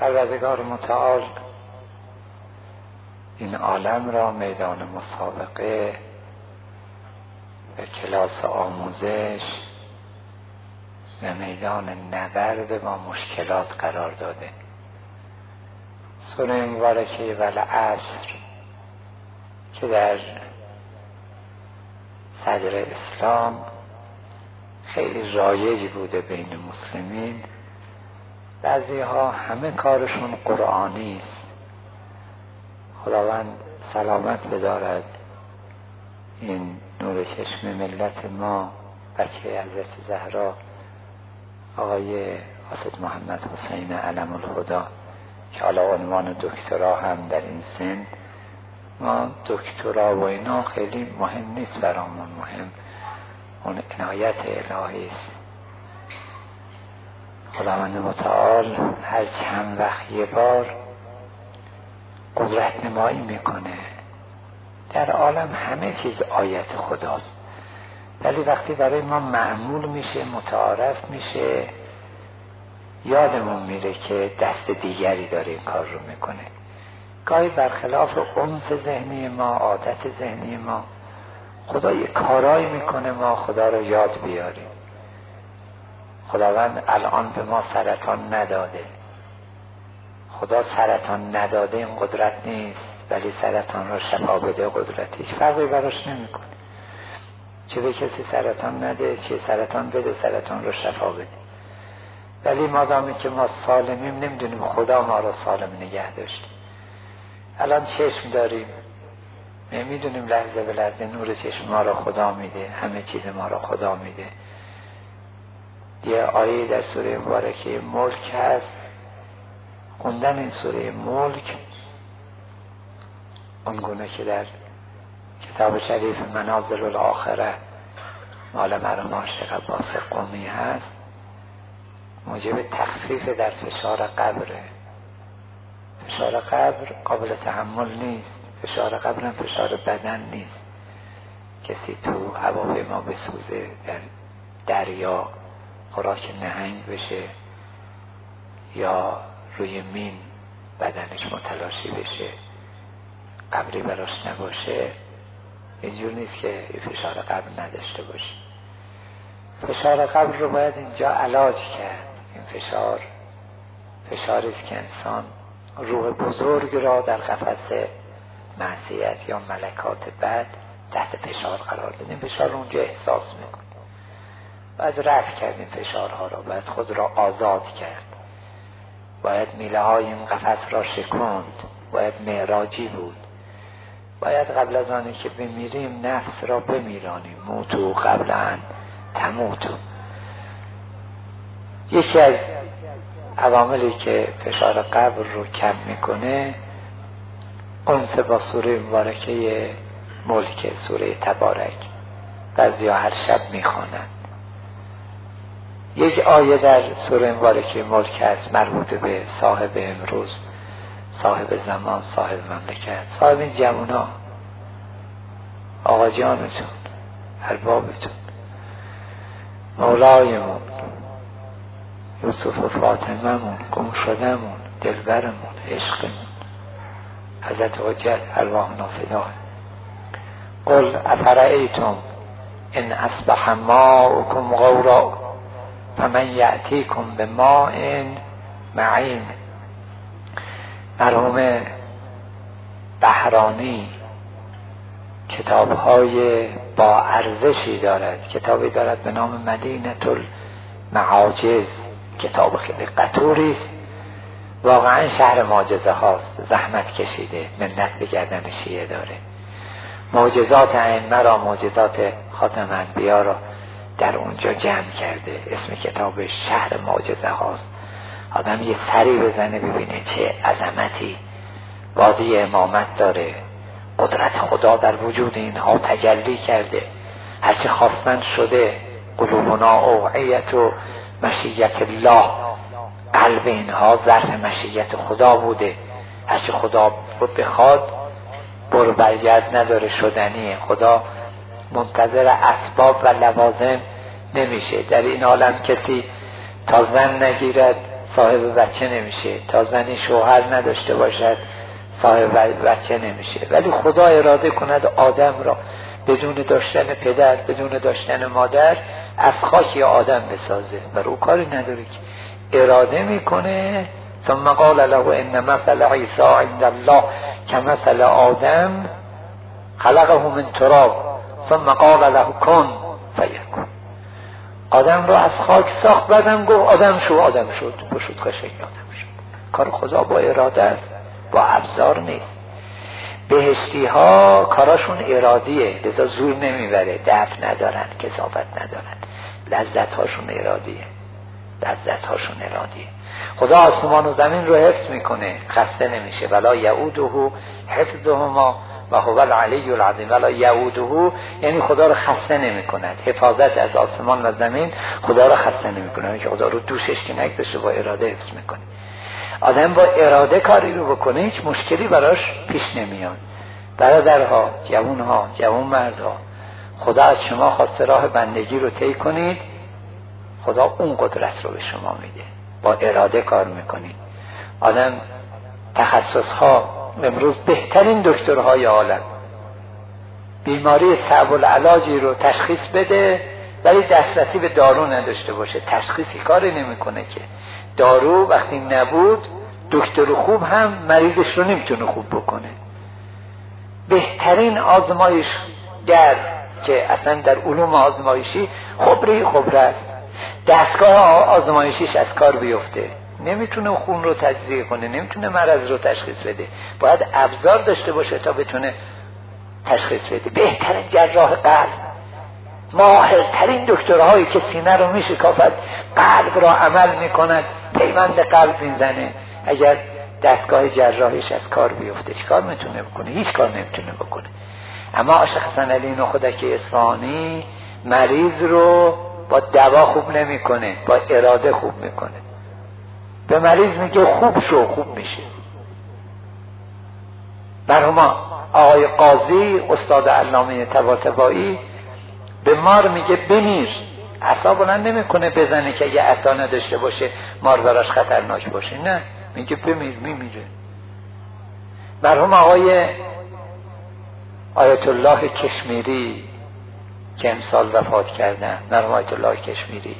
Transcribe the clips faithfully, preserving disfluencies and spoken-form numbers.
پروردگار متعال این عالم را میدان مسابقه و کلاس آموزش و میدان نبرد با مشکلات قرار داده. سوره مبارکه والعصر که در صدر اسلام خیلی رایج بوده بین مسلمین، بعضی ها همه کارشون قرآنی است. خداوند سلامت بدارد این نور چشم ملت ما، بچه حضرت زهرا آقای حافظ محمد حسین علم الهدی که حالا عنوان دکترا هم در این سن، ما دکترا و اینا خیلی مهم نیست برامون، مهم اون عنایت الهی است. خداوند متعال هر چند وقت یه بار قدرت نمایی میکنه. در عالم همه چیز آیت خداست، ولی وقتی برای ما معمول میشه، متعارف میشه، یادمون میره که دست دیگری داره این کار رو میکنه. گاهی برخلاف انس ذهنی ما، عادت ذهنی ما، خدا یه کارایی میکنه ما خدا رو یاد بیاریم. خداوند الان به ما سرطان نداده. خدا سرطان نداده این قدرت نیست، ولی سرطان را شفا بده قدرت. هیچ فرقی براش نمیکنه، چه به کسی سرطان نده چه سرطان بده، سرطان را شفا بده. ولی مادامی که ما سالمیم نمیدونیم خدا ما را سالم نگه داشته. الان چشم داریم، نمیدونیم لحظه به لحظه نور چشم ما را خدا میده، همه چیز ما را خدا میده. یه آیه در سوره مبارکه ملک هست، خوندن این سوره ملک اونگونه که در کتاب شریف منازل الاخره مال مرحوم عاشق عباس قمی هست، موجب تخفیف در فشار قبره. فشار قبر قابل تحمل نیست، فشار قبر هم فشار بدن نیست. کسی تو هواپیما بسوزه، در دریا خوراک نهنگ بشه، یا روی مین بدنش متلاشی بشه، قبری براش نباشه، اینجور نیست که فشار قبر نداشته باشه. فشار قبر رو باید اینجا علاج کرد. این فشار فشاری است که انسان روح بزرگ را در قفس معصیت یا ملکات بد تحت فشار قرار داد. این فشار رو اونجا احساس میکنه. باید رفع کرد این فشارها را، باید خود را آزاد کرد، باید میله های این قفس را شکند، باید معراجی بود. باید قبل از آنی که بمیریم نفس را بمیرانیم. موتو قبل ان تموتو. یکی از عواملی که فشار قبر رو کم میکنه انس با سوره مبارکه ملک، سوره تبارک. بعضی ها هر شب میخوانند. یک آیه در سوره مبارکه ملک هست مربوط به صاحب امروز، صاحب زمان، صاحب مملکت، صاحب این جوونا، آقا جانتون، اربابتون، مولایمون، یوسف و فاطمه‌مون، گم شدمون، دلبرمون، عشقمون، حضرت حجت ارواحنا فداه. قل افرأیتم ان اصبح ماؤکم غورا فمن یأتیکم بماء معین. مرحوم بهرانی کتاب‌های با ارزشی دارد. کتابی دارد به نام مدینه المعاجز، کتاب خیلی قطوری است، واقعا شهر معجزه هاست. زحمت کشیده، منت به گردن شیعه داره. معجزات ائمه را، معجزات خاتم انبیا را در اونجا جمع کرده. اسم کتابش شهر معجزه هاست. آدم یه سری بزنه ببینه چه عظمتی وادی امامت داره. قدرت خدا در وجود اینها تجلی کرده. هرچه خواستن شده. قلوبنا اوعیت و مشیت الله. قلب اینها ظرف مشیت خدا بوده. هرچه خدا بخواد برو برگرد نداره، شدنیه. خدا منتظر اسباب و لوازم نمیشه. در این عالم کسی تا زن نگیرد صاحب بچه نمیشه، تا زنی شوهر نداشته باشد صاحب بچه نمیشه. ولی خدا اراده کند آدم را بدون داشتن پدر، بدون داشتن مادر، از خاک آدم بسازه و رو کاری نداره که اراده میکنه. ثم قال له ان مثل عیسی عند الله کمثل آدم خلقه من تراب ثم قال له کن فیکون. آدم را از خاک ساخت، بعدم گفت آدم شو، آدم شد، بشود قشنگ آدم شد. کار خدا با اراده است، با ابزار نیست. بهشتی ها کاراشون ارادیه، لذا زور نمیبره، دفع ندارن، کثافت ندارن، لذت هاشون ارادیه، لذت هاشون ارادیه. خدا آسمان و زمین رو حفظ میکنه، خسته نمیشه. ولا یعوده حفظهما و هو العلی العظیم. ولا یعوده یعنی خدا رو خسته نمیکند، حفاظت از آسمان و زمین خدا رو خسته نمیکنه، که خدا رو دوشش که نگذاشته، با اراده حفظ میکنه. آدم با اراده کاری رو بکنه هیچ مشکلی براش پیش نمیاد. برادرها، جوانها، جوان مردها، خدا از شما خواسته راه بندگی رو طی کنید، خدا اون قدرت رو به شما میده. با اراده کار میکنید. آدم تخصص ها امروز بهترین دکترهای عالم بیماری صعب العلاجی رو تشخیص بده ولی دسترسی به دارو نداشته باشه، تشخیصی کاری نمیکنه که دارو وقتی نبود دکتر خوب هم مریضش رو نمیتونه خوب بکنه. بهترین آزمایشگر که اصلا در علوم آزمایشی خبره خبره است، دستگاه آزمایشیش از کار بیفته، نمیتونه خون رو تجزیه کنه، نمیتونه مرض رو تشخیص بده، باید ابزار داشته باشه تا بتونه تشخیص بده. بهترین جراح قلب، ماهرترین دکترهایی که سینه رو میشکافد، قلب را عمل میکند، پیوند قلب میزنه، اگر دستگاه جراحیش از کار بیفته چیکار میتونه بکنه؟ هیچ کار نمیتونه بکنه. اما عاشق حسن علی نخودک اصفهانی مریض رو با دوا خوب نمیکنه، با اراده خوب میکنه. به مریض میگه خوب شو، خوب میشه. مرحوم آقای قاضی استاد علامه طباطبایی به مار میگه بمیر، عصا بلند نمیکنه بزنه که اگه عصا نداشته باشه مار براش خطرناک باشه، نه، میگه بمیر، میمیره. مرحوم آقای آیت الله کشمیری که امسال وفات کردن، مرحوم آیت الله کشمیری،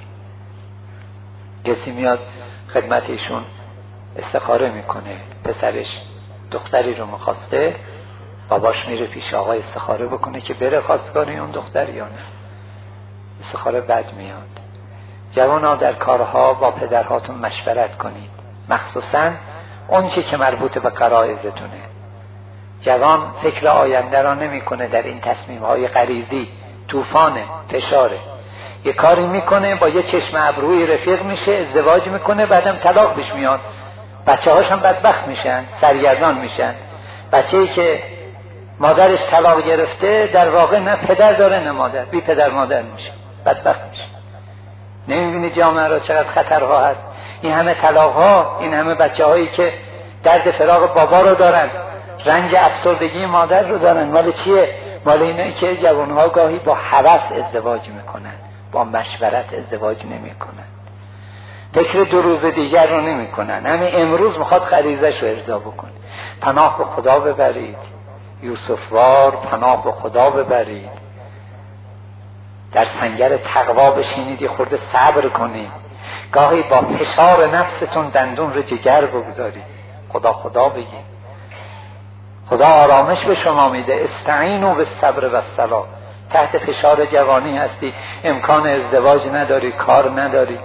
کسی میاد خدمت ایشون استخاره میکنه، پسرش دختری رو میخواسته، باباش میره پیش آقای استخاره بکنه که بره خواستگاری اون دختر یا نه. استخاره بد میاد. جوانا در کارها با پدرهاتون مشورت کنید، مخصوصا اون چی که مربوط به غرایزتونه. جوان فکر آینده را نمیکنه در این تصمیم های غریزی، طوفانه، فشاره. یه کاری میکنه با یه چشم ابروی رفیق میشه، ازدواج میکنه، بعدم طلاق بهش میاد، بچه هاش هم بدبخت میشن، سرگردان میشن. بچه‌ای که مادرش طلاق گرفته در واقع نه پدر داره نه مادر، بی پدر مادر میشه، بدبخت میشه. نمیبینی جامعه را چقدر خطرها هست؟ این همه طلاق ها، این همه بچه هایی که درد فراق بابا رو دارن، رنج افسردگی مادر رو دارن، مال چیه؟ مال اینه که جوانها گاهی با هوس ازدواج میکنن، با مشورت ازدواج نمیکنن، فکر دو روز دیگر رو نمیکنن، همین امروز میخواد غریزش رو ارضا بکنه. پناه به خدا ببرید، یوسفوار پناه به خدا ببرید، در سنگر تقوا بشینید، یه خورده صبر کنید، گاهی با فشار نفستون دندون رو جگر بگذارید، خدا خدا بگید، خدا آرامش به شما میده. استعینوا بالصبر والصلاة. تحت فشار جوانی هستی، امکان ازدواج نداری، کار نداری،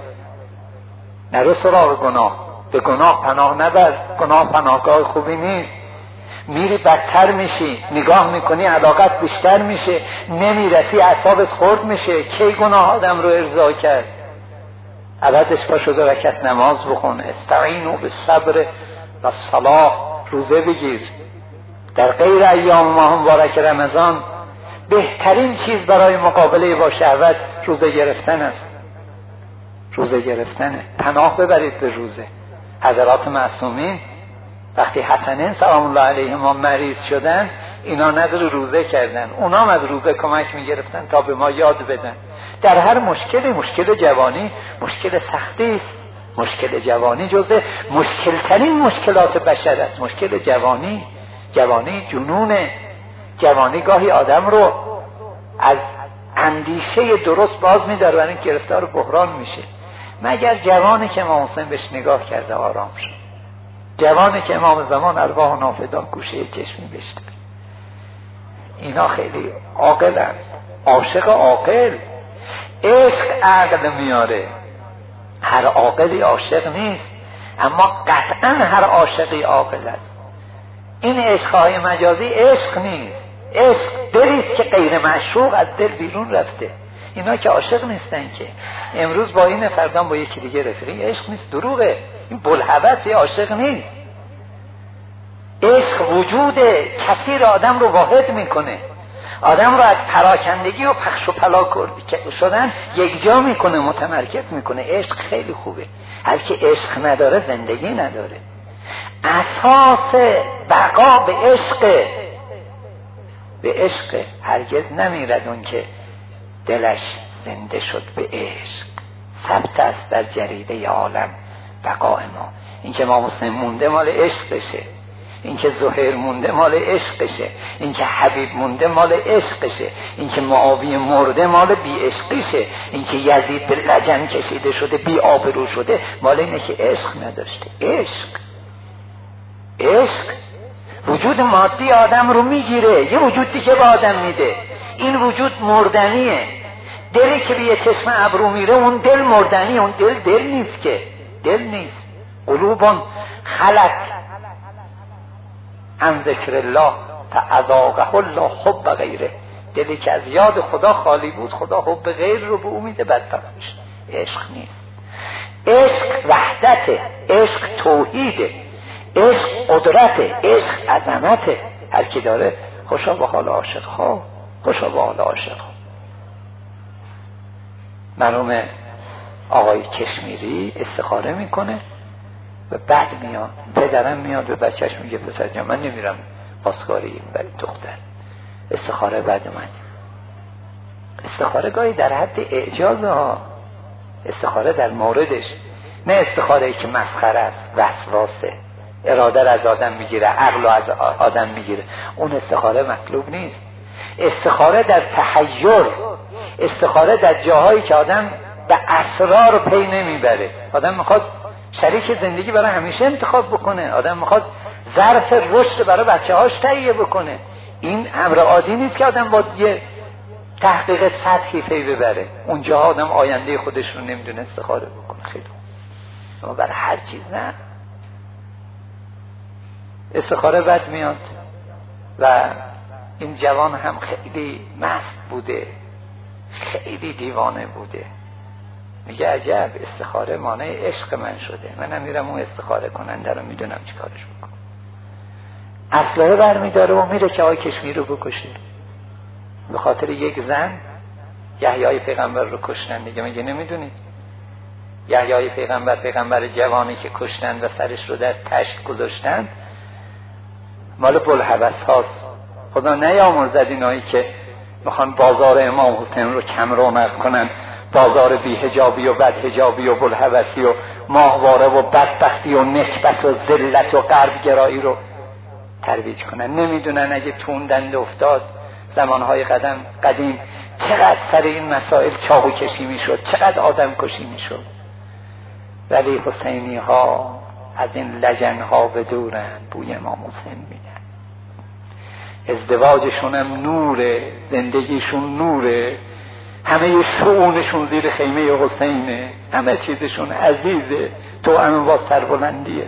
نرو سراغ گناه، به گناه پناه نبر، گناه پناهگاه خوبی نیست. میری بدتر میشی، نگاه میکنی علاقت بیشتر میشه، نمیرسی اعصابت خورد میشه. کی گناه آدم رو ارضا کرد؟ عبادش با شده رکعت نماز بخون، استعینوا بالصبر والصلاة، روزه بگیر. در غیر ایام ماه مبارک رمضان بهترین چیز برای مقابله با شهوت روزه گرفتن است. روزه گرفتنه. پناه ببرید به روزه. حضرات معصومین وقتی حسنین سلام الله علیهما مریض شدن، اینا نظر روزه کردن، اونا هم از روزه کمک میگرفتن تا به ما یاد بدن. در هر مشکلی، مشکل جوانی مشکل سختی است، مشکل جوانی جزء مشکل ترین مشکلات بشر است. مشکل جوانی، جوانی جنونه. جوانی گاهی آدم رو از اندیشه درست باز می‌داره و این گرفتار بحران میشه. مگر جوانی که امام حسین بهش نگاه کرده آرام شد، جوانی که امام زمان ارواح نافدان گوشه چشمی بشته. اینا خیلی عاقلن، عاشق عاقل. عشق عقل میاره، هر عاقلی عاشق نیست، اما قطعا هر عاشقی عاقل است. این عشق‌های مجازی عشق نیست. عشق دلیست که غیر معشوق از دل بیرون رفته. اینا که عاشق نیستن که. امروز با این، فردا با یکی دیگه رفیقی. عشق نیست، دروغه. این بلحوث عاشق نیست. عشق وجود کثیر آدم رو واحد میکنه، آدم رو از پراکندگی و پخش و پلا شدن یک جا میکنه، متمرکز میکنه. عشق خیلی خوبه. هر که عشق نداره زندگی نداره. اساس بقا به عشق، به عشق. هرگز نمیرد اون که دلش زنده شد به عشق. ثبت است در جریده عالم بقای ما. این که ما مسلم مونده مال عشقشه، این که زهیر مونده مال عشقشه، این که حبیب مونده مال عشقشه، این که معاویه مرده مال بی عشقشه، این که یزید به لجن کشیده شده بی آبرو شده مال اینه که عشق نداشته. عشق عشق وجود مادی آدم رو میگیره، یه وجود دیگه به آدم میده. این وجود مردنیه. دلی که به یه چشم ابرو میره اون دل مردنیه. اون دل دل نیست که، دل نیست. قلوبون خلت عن ذکر الله فاذاقها الله حب غیره. دلی که از یاد خدا خالی بود، خدا حب غیر رو به او میده. بدبخت میشه. عشق نیست. عشق وحدته، عشق توحیده، عشق قدرته، عشق عظمته. هر کی داره خوشا به حال عاشق ها، خوشا به حال عاشق ها. مرحوم آقای کشمیری استخاره میکنه و بعد میاد، پدرم میاد به بچهش میگه پسر جان من نمیرم پاسکاری برای دختر. استخاره بعد من. استخاره گاهی در حد اعجاز ها، استخاره در موردش، نه استخاره که مسخره است، وسواسه، اراده را از آدم میگیره، عقل را از آدم میگیره. اون استخاره مطلوب نیست. استخاره در تحیر، استخاره در جاهایی که آدم به اسرار پی نمیبره. آدم میخواد شریک زندگی برای همیشه انتخاب بکنه، آدم میخواد ظرف رشد برای بچه هاش تهیه بکنه. این امر عادی نیست که آدم با یه تحقیق سطحی پی ببره. اونجا آدم آینده خودش رو نمیدونه استخاره بکنه. خیلی اما برای هر چیز نه. استخاره بد میاد و این جوان هم خیلی مست بوده، خیلی دیوانه بوده. میگه عجب استخاره مانع عشق من شده، منم میرم اون استخاره کننده رو میدونم چی کارش بکنم. اسلحه برمیداره و میره که آقای کشمیر رو بکشه. به خاطر یک زن یحیای پیغمبر رو کشتن دیگه. میگه نمیدونید یحیای پیغمبر، پیغمبر جوانی که کشتن و سرش رو در تشت گذاشتن، مال بلحوث هاست. خدا نیامرزد اینایی که میخوان بازار امام حسین رو کم رونق کنن، بازار بی حجابی و بد حجابی و بلحوثی و ماهواره و بدبختی و نکبت و ذلت و غرب گرایی رو ترویج کنن. نمیدونن اگه توندند افتاد زمانهای قدم قدیم چقدر سر این مسائل چاقو کشی میشد، چقدر آدم کشی میشد. ولی حسینی ها از این لجن ها به دورن، بوی امام حسین میدن. ازدواجشون هم نوره، زندگیشون نوره، همه شؤونشون زیر خیمه حسینه، همه چیزشون عزیزه، تو هم با سربلندیه.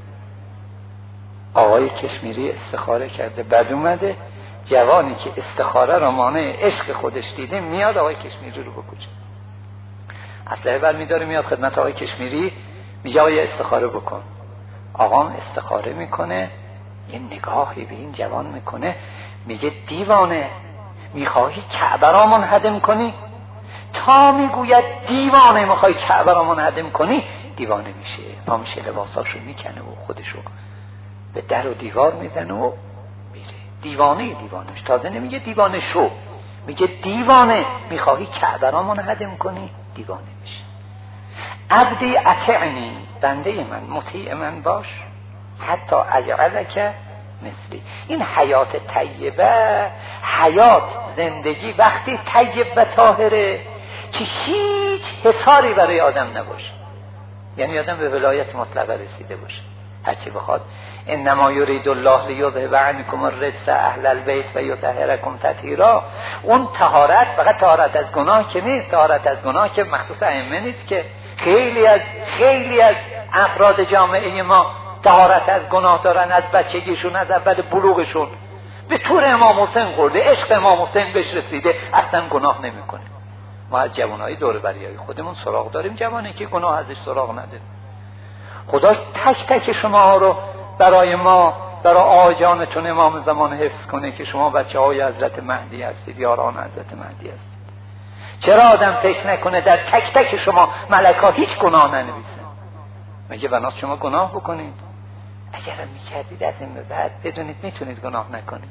آقای کشمیری استخاره کرده، بعد اومده جوانی که استخاره را مانع عشق خودش دیده میاد آقای کشمیری رو بکشه. اسلحه برمیداره میاد خدمت آقای کشمیری، میگه آقای استخاره بکن. آقام استخاره میکنه، یه نگاهی به این جوان میکنه، میگه دیوانه میخواهی کعبه را منهدم کنی؟ تا میگوید دیوانه میخوای کعبه را منهدم کنی، دیوانه میشه، پا میشه لباساشو میکنه و خودشو به در و دیوار میزنه و میره. دیوانه دیوانش، تازه نمیگه دیوانه شو، میگه دیوانه میخواهی کعبه را منهدم کنی، دیوانه میشه. عبدی اطعنی، بنده من مطیع من باش، حتی اجعلک مثلی. این حیات طیبه، حیات زندگی وقتی طیب و طاهره که هیچ حصاری برای آدم نباشه، یعنی آدم به ولایت مطلقه رسیده باشه، هرچی بخواد. انما یرید الله لیذهب عنکم الرجس اهل البیت و یطهرکم تطهیرا. اون طهارت فقط طهارت از گناه که نیست، طهارت از گناه که مخصوص ائمه نیست، که خیلی از خیلی از افراد جامعه ما طهارت از گناه دارن، از بچگیشون، از اول بلوغشون به طور امام حسین خورده، عشق امام حسین بهش رسیده، اصلا گناه نمیکنه. ما از جوانای دور بریای خودمون سراغ داریم، جوانی که گناه ازش سراغ نداره. خدا تک تک شما رو برای ما، برای آجانتون امام زمان حفظ کنه که شما بچه های حضرت مهدی هستید، یاران حضرت مهدی هستید. چرا آدم فکر نکنه در تک تک شما ملکا هیچ گناه ننویسن؟ مگه بنات شما گناه بکنید؟ اگر میکردید از این به بعد بدونید میتونید گناه نکنید.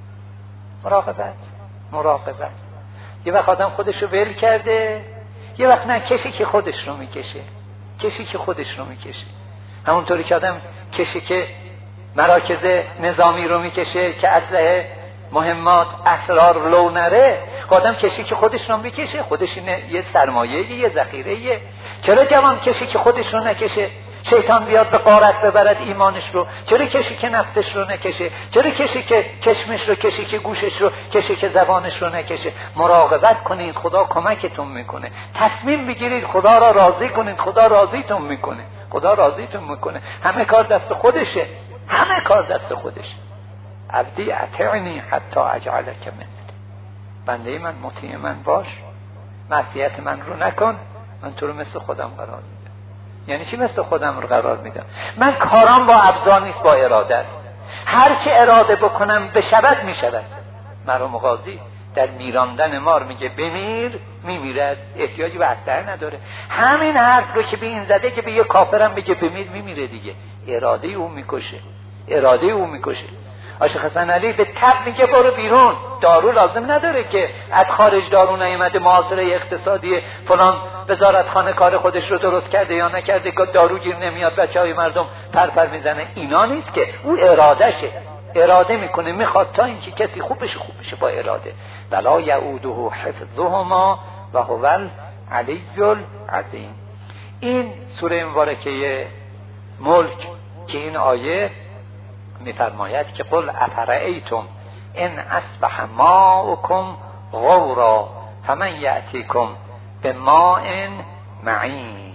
مراقبت مراقبت. یه وقت آدم خودش رو ول کرده، یه وقت نه، کسی که خودش رو میکشه، کسی که خودش رو میکشه. همونطوری که آدم کسی که مراکز نظامی رو میکشه که اسلحه مهمات اسرار لو نره، آدم کسی که خودش رو میکشه، خودش یه سرمایه، یه ذخیره. چرا جوان کسی که خودش رو نکشه شیطان بیاد به غارت ببرد ایمانش رو؟ چرا کسی که نفسش رو نکشه؟ چرا کسی که چشمش رو، کسی که گوشش رو، کسی که زبانش رو نکشه؟ مراقبت کنید، خدا کمکتون میکنه. تصمیم بگیرید، خدا را راضی کنید، خدا راضیتون میکنه، خدا راضیتون میکنه. همه کار دست خودشه، همه کار دست خودشه. عبدی اطعنی حتی اجعلک مثلی، بنده من مطیع من باش، معصیت من رو نکن، من تو رو مثل خودم قرار میدم. یعنی چی مثل خودم رو قرار میدم؟ من کارام با ابزار نیست، با اراده است. هر چه اراده بکنم بشود میشود. مرحوم قاضی در میراندن مار میگه بمیر، میمیرد، احتیاجی به اسلحه نداره. همین حرف رو که به این زده که به یه کافرم بگه بمیر، میمیره دیگه. اراده او میکشه، اراده او میکشه. عاشق حسن علی به تب میگه برو بیرون، دارو لازم نداره که از خارج دارو نیامده، محاصره اقتصادی فلان وزارتخانه کار خودش رو درست کرده یا نکرده که دارو گیر نمیاد، بچهای مردم پرپر میزنه. اینا نیست که، او ارادهشه، اراده میکنه، میخواد تا اینکه کسی خوب بشه، خوب بشه با اراده. ولا یعوده حفظهما و هو العلی العظیم. این سوره مبارکه ملک که این آیه میفرماید که قل افرأیتم ان اصبح ماؤکم غورا فمن یأتیکم بماء معین.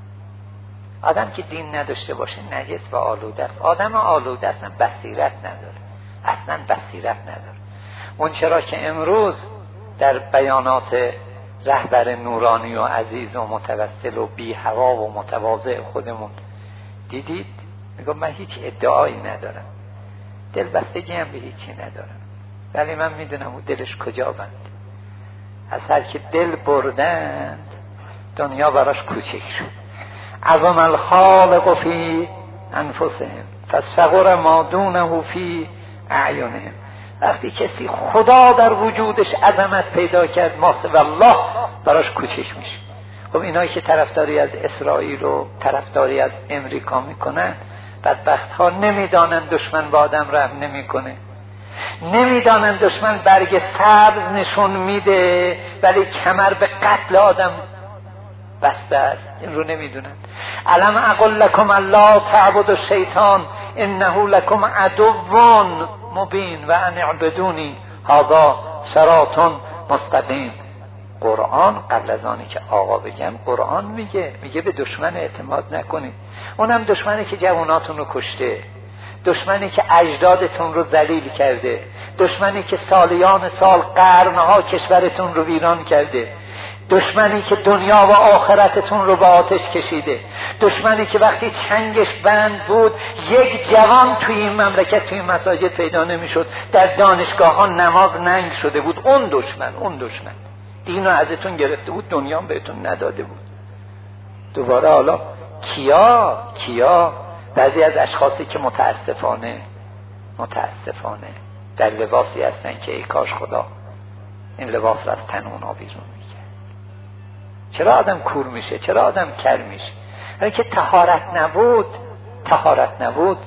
آدم که دین نداشته باشه نجس و آلوده است. آدم آلوده است، بصیرت نداره، اصلا بصیرت نداره. اون چرا که امروز در بیانات رهبر نورانی و عزیز و متوسل و بی هوا و متواضع خودمون دیدید، میگم من هیچ ادعایی ندارم، دلبستگی هم به هیچی ندارم، ولی من میدونم او دلش کجا بند. از هر که دل بردند دنیا براش کوچک شد. عظم الخالق فی انفسهم فصغر ما دونه فی اعینهم. وقتی کسی خدا در وجودش عظمت پیدا کرد، ما سوی الله براش کوچک میشه. خب اینایی که طرفداری از اسرائیل و طرفداری از امریکا میکنن، بدبخت ها نمیدانن دشمن با آدم رحم نمیکنه، نمیدانن دشمن برگ سبز نشون میده ولی کمر به قتل آدم بسته است. این رو نمیدونن. الم اقل لکم الله تعبدوا الشیطان انه لکم عدو مبین و ان اعبدونی هذا صراط مستقیم. قرآن قبل از آنی که آقا بگم، قرآن میگه میگه به دشمن اعتماد نکنید. اونم دشمنی که جواناتون رو کشته، دشمنی که اجدادتون رو ذلیل کرده، دشمنی که سالیان سال قرنها کشورتون رو ویران کرده، دشمنی که دنیا و آخرتتون رو به آتش کشیده، دشمنی که وقتی چنگش بند بود یک جوان توی این مملکت توی این مساجد پیدا نمیشد، در دانشگاه ها نماز ننگ شده بود. اون دشمن اون دشمن دین رو ازتون گرفته بود، دنیا بهتون نداده بود. دوباره حالا کیا کیا بعضی از اشخاصی که متاسفانه متاسفانه در لباسی هستن که ای کاش خدا این لباس رو از تن اونا بیرون میکرد. چرا آدم کور میشه؟ چرا آدم کر میشه؟ اگه که طهارت نبود، طهارت نبود،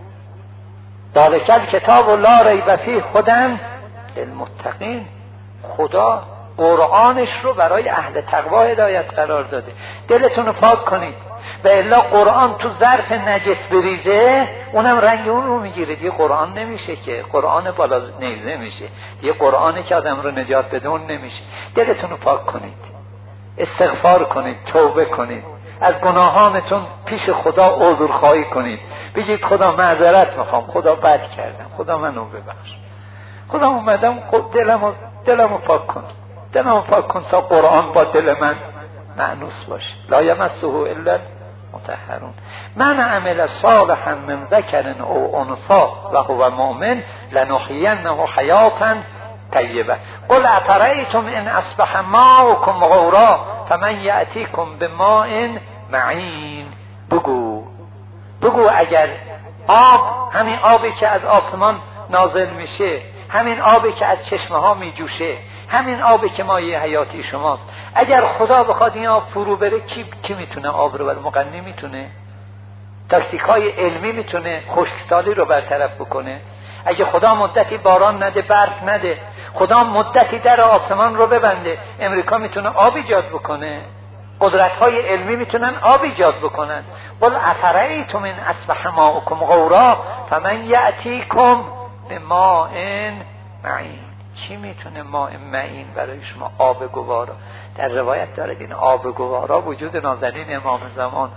ذالک الکتاب لا ریب فیه هدی للمتقین. خدا قرآنش رو برای اهل تقوا هدایت قرار داده. دلتون رو پاک کنید و الا قرآن تو ظرف نجس بریزه اونم رنگ اون رو میگیره، دیگه قرآن نمیشه که، قرآن بالا نیزه میشه، دیگه قرآنی که آدم رو نجات بده اون نمیشه. دلتون رو پاک کنید، استغفار کنید، توبه کنید، از گناهانتون پیش خدا عذرخواهی کنید، بگید خدا معذرت میخوام، خدا بد کردم، خدا منو ببخش، خدا اومدم دلمو دلمو پاک کن، دلمو پاک کن تا قرآن با دل من مأنوس باشه. لا یمسه الا المطهرون. من عمل صالحا من ذکر او انثی و هو مؤمن لنحیینه حیاتا طیبه. قل افرأیتم ان اصبح ماؤکم غورا فمن یأتیکم بماء معین. بگو بگو اگر آب، همین آبی که از آسمان نازل میشه، همین آبی که از چشمه ها میجوشه، همین آبی که مایه حیاتی شماست، اگر خدا بخواد این آب فرو بره کی, کی میتونه آب رو بر مغنی میتونه؟ تاکتیک های علمی میتونه خشکسالی رو برطرف بکنه؟ اگه خدا مدتی باران نده، برف نده، خدا مدتی در آسمان رو ببنده، امریکا میتونه آب ایجاد بکنه؟ قدرت های علمی میتونن آب ایجاد بکنن. قل افرأیتم ان اصبح ماؤکم غورا فمن یأتیکم بماء معین. کی میتونه ماء معین برای شما، آب گوارا؟ در روایت دارد این آب گوارا وجود نازنین امام زمان.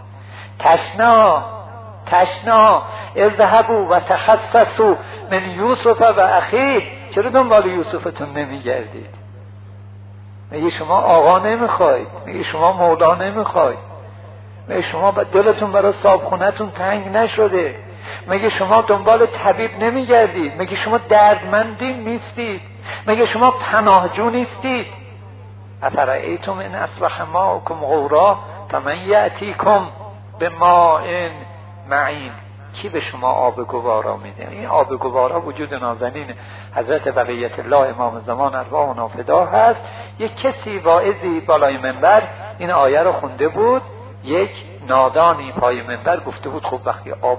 تشنا تشنا اذهبوا و تخصصوا من یوسف و اخیه. چرا دنبال یوسفتون نمیگردید؟ میگه شما آقا نمیخواید، میگه شما مولا نمیخواید، میگه شما دلتون برای صاحبخونه‌تون تنگ نشده، میگه شما دنبال طبیب نمیگردید، میگه شما دردمندی نیستید، میگه شما پناهجو نیستید. افرأیتم ان اصبح ماؤکم غورا فمن یأتیکم بماء معین. کی به شما آب گوارا میده؟ این آب گوارا وجود نازنین حضرت بقیت الله امام زمان ارواح و نافدا هست. یک کسی واعظی بالای منبر این آیه رو خونده بود، یک نادانی پای منبر گفته بود خب وقتی آب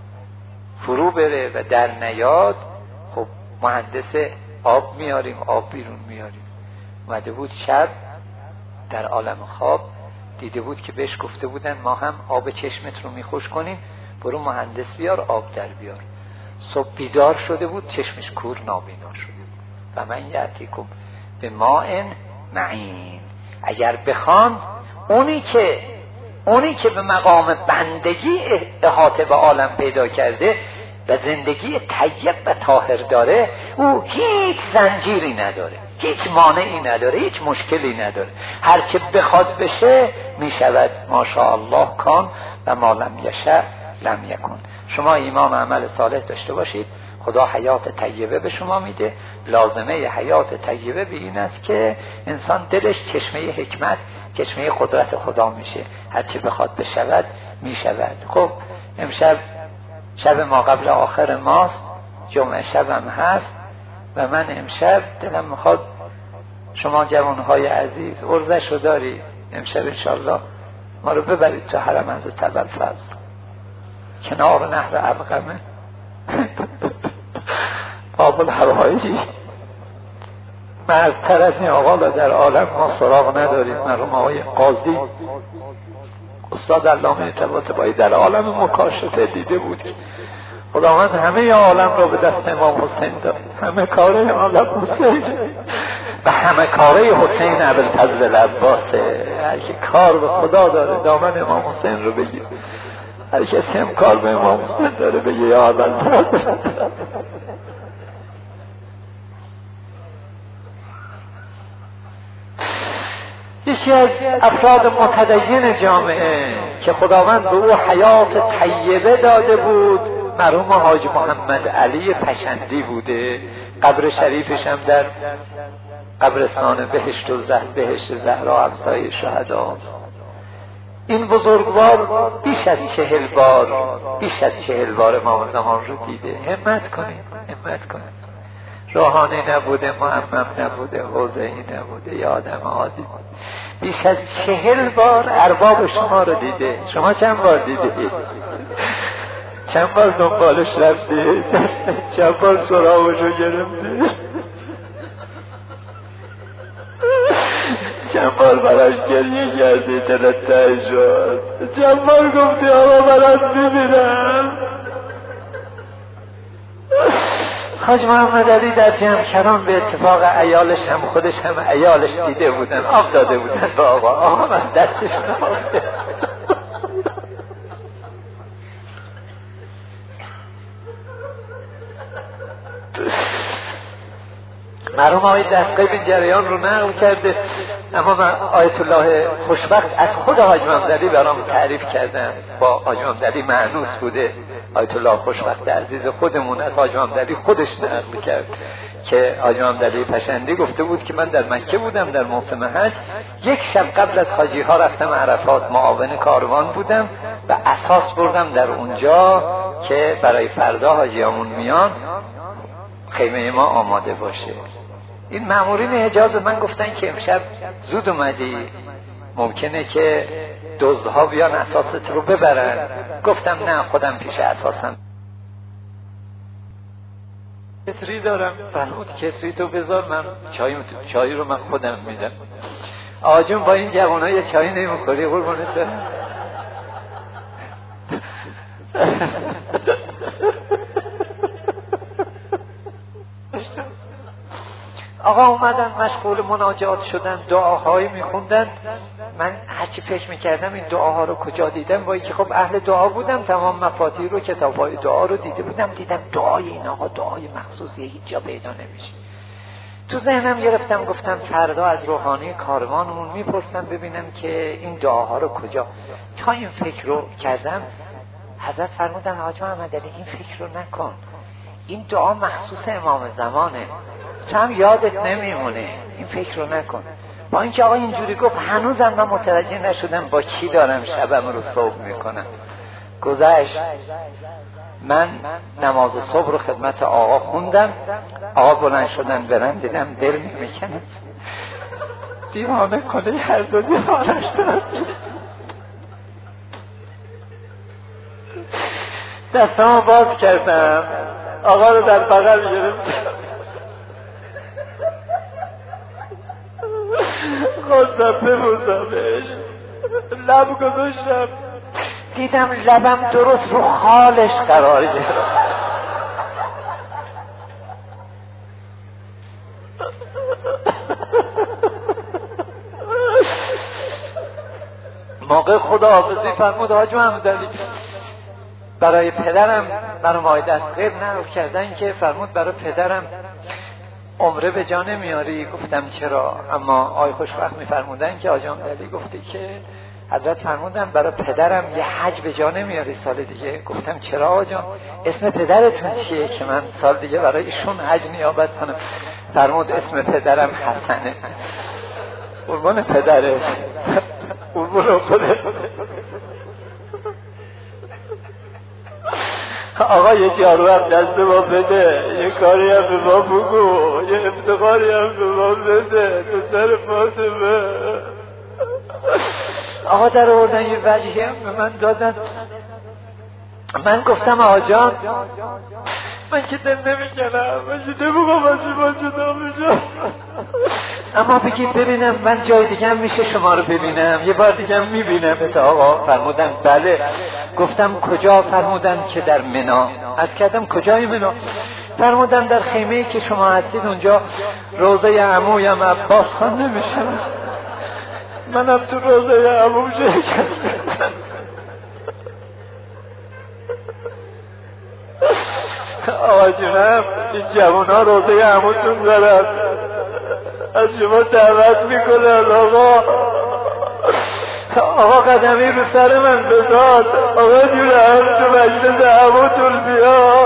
فرو بره و در نیاد، خب مهندس آب میاریم، آب بیرون میاریم. اومده بود شب در عالم خواب دیده بود که بهش گفته بودن ما هم آب چشمت رو میخوش کنیم، برو مهندس بیار آب در بیار. صبح بیدار شده بود، چشمش کور نابینا شده بود. و من یأتیکم بماء معین. اگر بخوان اونی که اونی که به مقام بندگی احاطه به عالم پیدا کرده و زندگی طیب و طاهر داره، او هیچ زنجیری نداره، هیچ مانعی نداره، هیچ مشکلی نداره. هر که بخواد بشه میشود. ماشاءالله کان و ما لم یشاء لم یکن. شما ایمان و عمل صالح داشته باشید، خدا حیات طیبه به شما میده. لازمه حیات طیبه به این است که انسان دلش چشمه حکمت، چشمه قدرت خدا میشه، هرچی بخواد بشود میشود. خب امشب شب ما قبل آخر ماست، جمعه شبم هست و من امشب دلم میخواد شما جوانهای عزیز ارزشو داری امشب انشالله ما رو ببرید تو حرم حضرت ابوالفضل کنار نهر ابقمه باب الحوائجی. مردتر از این آقا در عالم ما سراغ نداریم. مرحوم آقای قاضی استاد علامه طباطبایی در عالم مکاشفه دیده بود که خداوند همه عالم را به دست امام حسین داد، همه کاره عالم حسین و همه کاره حسین ابوالفضل العباسه. هر که کار به خدا داره دامن امام حسین رو بگیر، هر کسی هم کار به امام حسین داره بگه یا ابوالفضل. یکی از افراد متدین جامعه که خداوند به او حیات طیبه داده بود مرحوم حاج محمد علی پشندی بوده. قبر شریفش هم در قبرستان بهشت و زهر بهشت زهرا همسایه شهداست. این بزرگوار بیش از چهل بار بیش از چهل بار امام زمان رو دیده. همت کنید همت کنید روحانی نبوده، معمم نبوده، حوضه‌ای نبوده، یه آدم عادی. بیش از چهل بار ارباب شما رو دیده. شما چند بار دیده؟ چند بار دنبالش رفته؟ چند بار سراغش رو گرفته؟ چند بار براش گریه کردی دلت تنگ شد؟ چند بار گفتی آقا برات ببینم؟ حاج محمد علی در جمع کران به اتفاق عیالش هم خودش هم عیالش دیده بودن، آب داده بودن به آقا. آقا من دستش نمافته. مرحوم آقای دستگاهی به جریان رو نقل کرده، اما من آیت الله خوشبخت از خود حاج محمد علی برام تعریف کردن. با حاج محمد علی مأنوس بوده. آیت الله خوشبخت عزیز خودمون از حاج محمد علی خودش نقل کرد که حاج محمد علی پشندی گفته بود که من در مکه بودم در موسم حج، یک شب قبل از حاجی ها رفتم عرفات، معاون کاروان بودم و اساس بردم در اونجا که برای فردا حاجیامون میان خیمه ما آماده باشه. این مامورین حجاز من گفتن که امشب زود اومدی، ممکنه که دزدها بیان اساست رو ببرن. گفتم نه، خودم پیش اساسم کتری دارم. فرمود کتری تو بذار، من چای چای رو من خودم میدم. آجون با این جوانها یه چای نمیخوری قربونت برم. آقا اومدن مشغول مناجات شدن، دعاهایی میخوندن. من هرچی فکر میکردم این دعاها رو کجا دیدم، با اینکه خب اهل دعا بودم، تمام مفاتیح رو کتابهای دعا رو دیده بودم، دیدم دعای این آقا دعای مخصوصی هیچ جا پیدا نمیشه. تو ذهنم گرفتم گفتم فردا از روحانی کاروانمون میپرسم ببینم که این دعاها رو کجا. تا این فکر رو کردم حضرت فرمودن حاج محمد علی این فکر رو نکن، این دعا مخصوص امام زمانه، تو هم یادت نمیمونه، این فکر رو نکن. با اینکه آقا اینجوری گفت هنوزم من متوجه نشدم با کی دارم شبم رو صبح میکنم. گذشت، من نماز صبح رو خدمت آقا خوندم، آقا بلند شدن برن، دیدم دل نمیکنه، دیوانه کنه هر دو دیوانش دارم. دستمو باز کردم، آقا رو در بغل گرفتم، خواستم ببوسمش، لب گذاشتم، دیدم لبم درست رو خالش قرار گرفت. موقع خداحافظی فرمود حاج محمد علی برای پدرم، مرحوم آقای دستگیر نقل کردن که فرمود برای پدرم عمره به جا نمیاری. گفتم چرا؟ اما آقای خوشبخت میفرمودن که حاج محمد علی گفته که حضرت فرمودن برای پدرم یه حج به جا نمیاری سال دیگه. گفتم چرا آقا؟ اسم پدرتون چیه که من سال دیگه برای ایشون حج نیابت کنم؟ فرمود اسم پدرم حسنه. قربان پدره، قربان خودت. آقا یه جارو هم دست ما بده، یه کاری هم به ما بگو، یه افتخاری هم به ما بده، تو سر فاطمه. آقا در آوردن یه وجهی هم به من دادن. من گفتم آقا جان من که دل نمیکنم، من که نمیخوام از شما جدا بشم، اما بگید ببینم من جای دیگه هم میشه شما رو ببینم، یه بار دیگه هم میبینم. آقا فرمودن بله. گفتم کجا؟ فرمودن که در منا. عرض کردم کجای منا؟ فرمودن در خیمه‌ای که شما هستید اونجا روضه عمویم عباس خان نمیشم. منم تو روضه عموم شرکت آقا جونم، این جوان ها روضه عموتون دارن، از شما دعوت میکنن. آقا آقا قدمی رو سر من بزاد، آقا جونم تو مجلس عموتون بیا.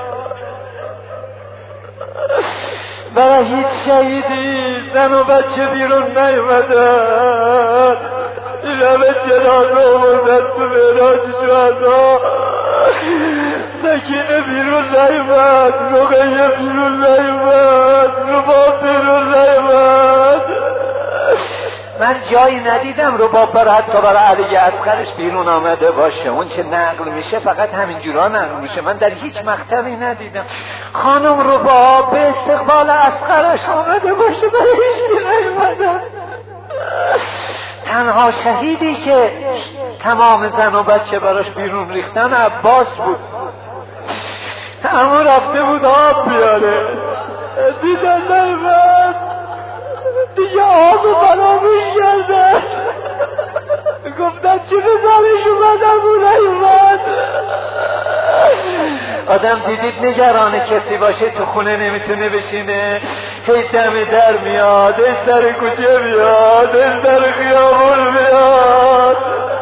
برای هیچ شهیدی زن و بچه بیرون نیومدن، این همه جنازه آمدن تو معراج شهدا، سکینه بیرون نیامد، رقیه بیرون نیامد، رباب بیرون نیامد. من جایی ندیدم رباب برای حتی برای علی اصغرش بیرون آمده باشه. اون چه نقل میشه فقط همینجورا نقل میشه، من در هیچ مقطعی ندیدم خانم رباب به استقبال اصغرش آمده باشه، برای هیچ نیامدن. تنها شهیدی که تمام زن و بچه براش بیرون ریختن عباس بود. اما رفته بود آب بیاره، دیدن نیامد، دیگه آب فراموش کردن، گفتن چی بزنش اومدن بود نیومد. آدم دیدید نگران کسی باشه تو خونه نمیتونه بشینه، هی دم در میاد، هی سر کوچه میاد، هی سر خیابون میاد.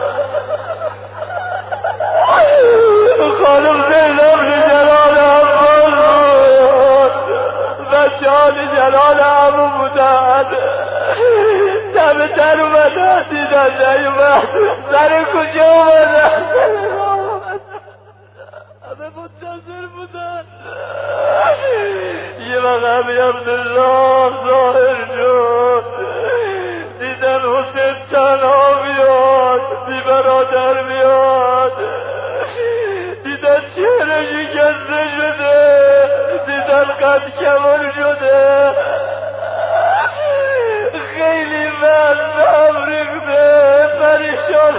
خانم زینب جلال عباس بود، بچه ها جلال عمو بودن، دم در اومدن دیدن نیومد، سر کوچه اومدن، همه منتظر بودن. یه وقت همی عبدالله ظاهر شد، دیدن حسین تنها میاد، بی برادر میاد، دیدن چهره شکسته شده، دیدن قد کمال شده، خیلی مذهب ریخته، پریشان.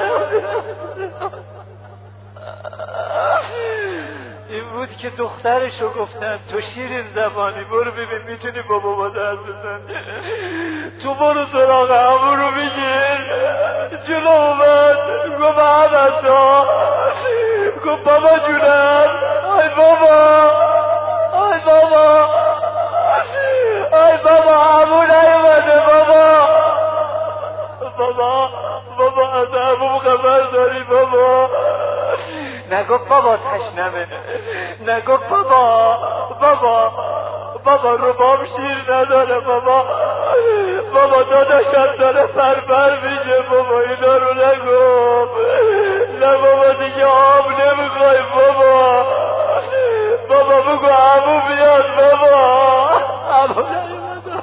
این بود که دخترشو گفتن تو شیرین زبانی برو ببین میتونی با بابا دست بزنی، تو برو سراغ عمو رو بگیر. جلو اومد گفت عبدالله، گفت بابا جونم، آی بابا، آی بابا، آی بابا عمو نیومده، بابا بابا بابا از عمو خبر داری بابا؟ نگفت بابا تشنمه، نگفت بابا بابا بابا رباب شیر نداره، بابا بابا داداشم داره پرپر میشه، بابا اینا رو نگفت. نه بابا دیگه آب نمیخوای بابا، بابا بگو عمو بیاد، بابا عمو نیومده.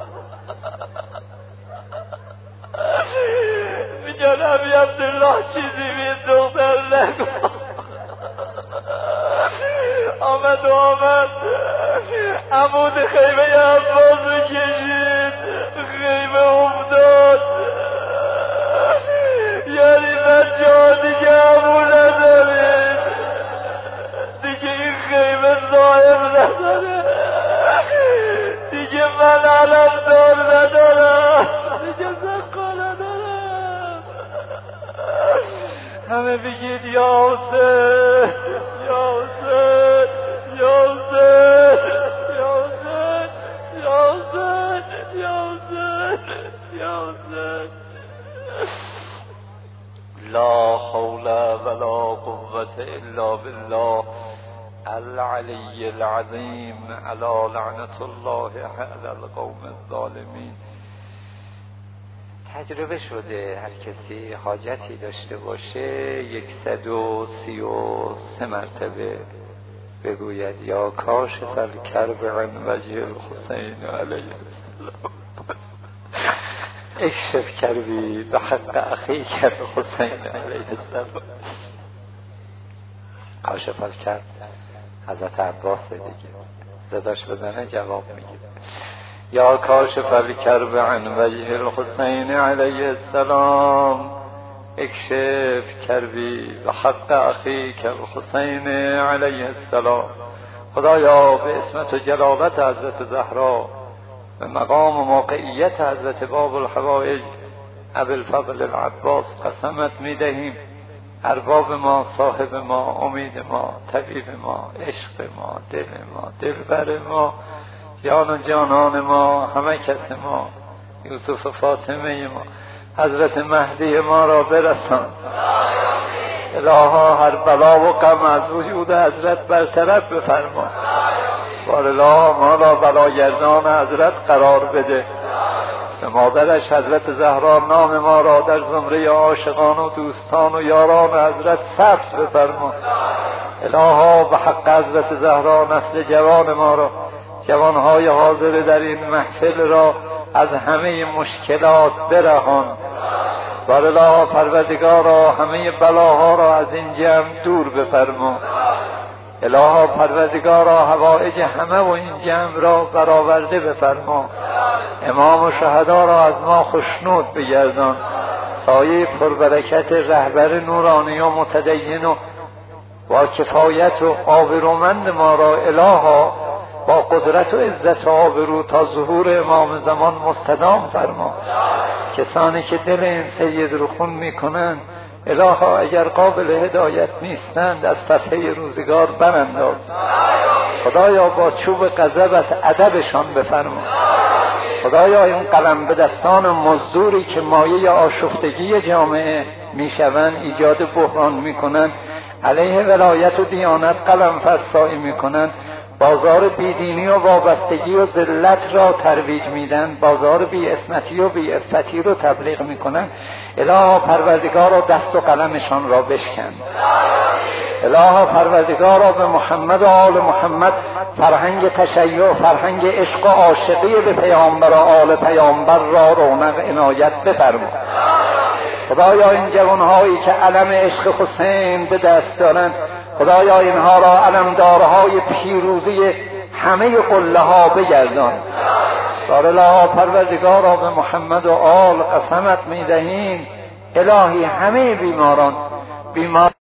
میگن امی عبدالله چیزی بی دختر نگفت. آمد و آمد عمود خیمه عباس رو کشید، خیمه افتاد. یعنی بچه ها دیگه عمو ندارید، دیگه این خیمه صاحب نداره، دیگه من علم دار ندارم، دیگه زقا ندارم. همه بگید یا حسین، یا حسین، یا حسین، یا حسین، یا حسین، یا حسین، یا حسین. لا حول ولا قوة الا بالله العلی العظیم علی لعنت الله علی القوم الظالمین. تجربه شده هر کسی حاجتی داشته باشه یکصد و سی و سه مرتبه بگوید یا کاشف الکرب عن وجه الحسین علیه السلام اکشف کربی به حق اخیک الحسین علیه السلام. کاشف الکرب حضرت عباس دیگه، صداش بزنه جواب میگیره. یا کاشف الکرب عن وجه الحسین علیه السلام اکشف کربی به حق اخیک الحسین علیه السلام. خدایا به اسمت و جلالت حضرت زهرا، به مقام و موقعیت حضرت باب الحوائج ابوالفضل العباس قسمت میدهیم ارباب ما، صاحب ما، امید ما، طبیب ما، عشق ما، دل ما، دلبر ما، جان و جانان ما، همه کس ما، یوسف فاطمه ما، حضرت مهدی ما را برسان. الها هر بلا و غم از وجود حضرت برطرف بفرما. بار الله ما را بلاگردان حضرت قرار بده. به مادرش حضرت زهرا نام ما را در زمره عاشقان و دوستان و یاران حضرت ثبت بفرما. الها به حق حضرت زهرا نسل جوان ما را، جوانهای حاضر در این محفل را از همه مشکلات برهان. بار الله پروردگارا همه بلاها را از این جمع دور بفرما. الها پروردگارا حوائج همه و این جمع را برآورده بفرما. امام و شهدا را از ما خشنود بگردان. سایه پربرکت رهبر نورانی و متدین و با کفایت و آبرومند ما را الها با قدرت و عزت و آبرو تا ظهور امام زمان مستدام فرما. کسانی که دل این سید رو خون میکنند الها اگر قابل هدایت نیستند از صفحه روزگار برانداز. خدایا با چوب غضبت ادبشان بفرما. خدایا این قلم به دستان مزدوری که مایه آشفتگی جامعه میشوند ایجاد بحران میکنند، علیه ولایت و دیانت قلم فرسایی میکنند، بازار بیدینی و وابستگی و ذلت را ترویج میدن، بازار بی اسمتی و بی عفتی رو تبلیغ میکنن، الها پروردگارا دست و قلمشان را بشکن. الها پروردگارا به محمد و آل محمد فرهنگ تشیع، فرهنگ عشق و عاشقی به پیامبر و آل پیامبر را رونق عنایت بفرما. خدایا این جوانهایی که علم عشق حسین به دست دارند، خدایا اینها را علمدارهای پیروزی همه قله ها بگردان. بار الله پروردگارا به محمد و آل قسمت میدهیم الهی همه بیماران بیمار